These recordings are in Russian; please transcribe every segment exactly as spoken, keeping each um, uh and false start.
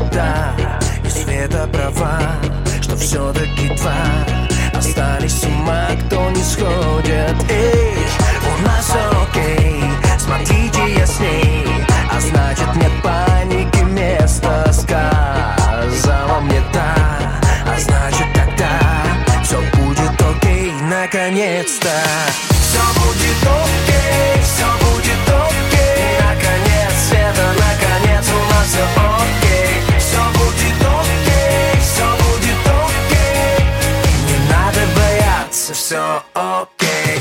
мета, и Света права, что все-таки два остались с ума, кто не сходит. Эй, у нас все окей, смотрите, я с ней, а значит нет паники места. Сказала мне та, а значит тогда все будет окей, наконец-то. Все будет окей, все будет окей, наконец, Света, наконец у нас все окей. Все будет окей, все будет окей, не надо бояться, все окей.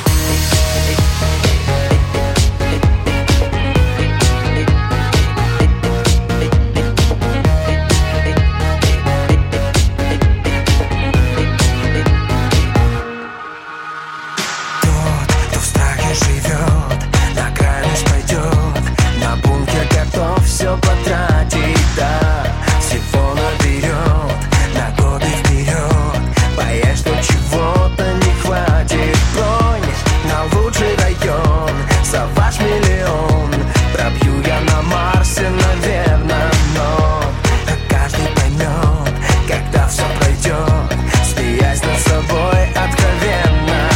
Все потратить, да, всего наберет на годы вперед. Боясь, что чего-то не хватит. Бронь на лучший район, за ваш миллион. Пробью я на Марсе, наверное, но каждый поймет, когда все пройдет, смеясь над собой откровенно.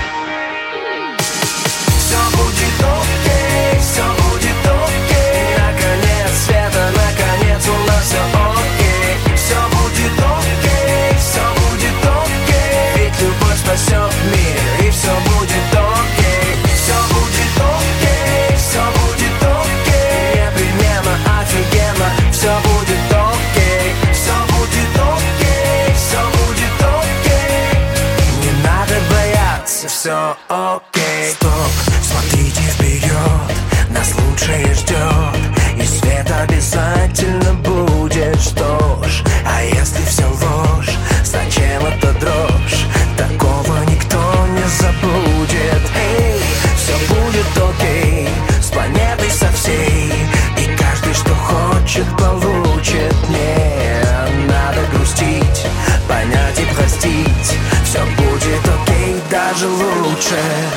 Все будет окей, все будет окей, наконец, Света, наконец у нас все окей. Все будет окей, все будет окей, ведь любовь спасет мир, и все будет окей. Все будет окей, все будет окей, непременно офигенно, все будет окей. Все будет окей, все будет окей, не надо бояться, все окей. Стоп, смотрите вперед, нас лучшее ждет, и свет обязательно будет. Что ж, а если все ложь, зачем эта дрожь? Такого никто не забудет. Эй, все будет окей, с планетой со всей, и каждый, что хочет, получит. Не надо грустить, понять и простить, все будет окей, даже лучше.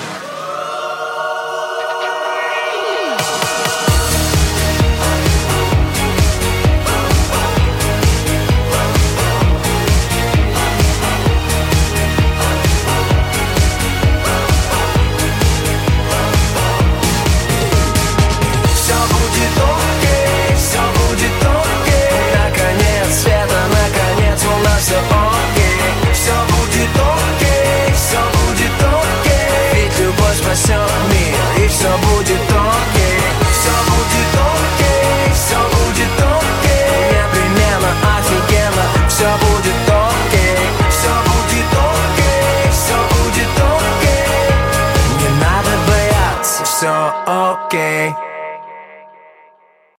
Все окей, все будет окей, все будет окей, ведь любовь спасет мир, и все будет окей. Все будет окей, все будет окей, непременно офигенно, все будет окей. Все будет окей, все будет окей, не надо бояться, все окей.